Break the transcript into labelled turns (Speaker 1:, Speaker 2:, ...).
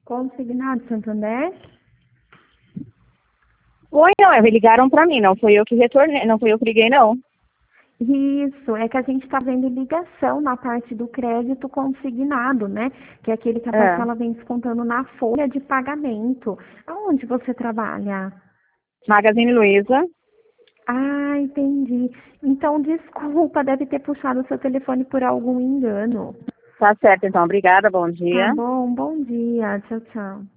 Speaker 1: Consignado Santander?
Speaker 2: Foi, não, ligaram pra mim, não foi eu que retornei, não foi eu que liguei, não.
Speaker 1: Isso, é que a gente está vendo ligação na parte do crédito consignado, né? Que é aquele que a parcela vem descontando na folha de pagamento. Aonde você trabalha?
Speaker 2: Magazine Luiza.
Speaker 1: Ah, entendi. Então, desculpa, deve ter puxado o seu telefone por algum engano.
Speaker 2: Tá certo, então, obrigada, bom
Speaker 1: Tá
Speaker 2: dia.
Speaker 1: bom? Bom dia. Tchau, tchau.